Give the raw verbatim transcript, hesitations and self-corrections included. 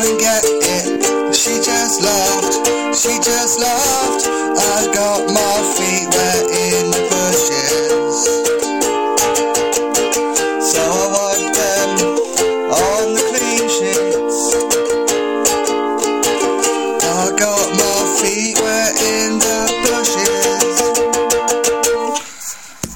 didn't get it. She just laughed, she just laughed. I got my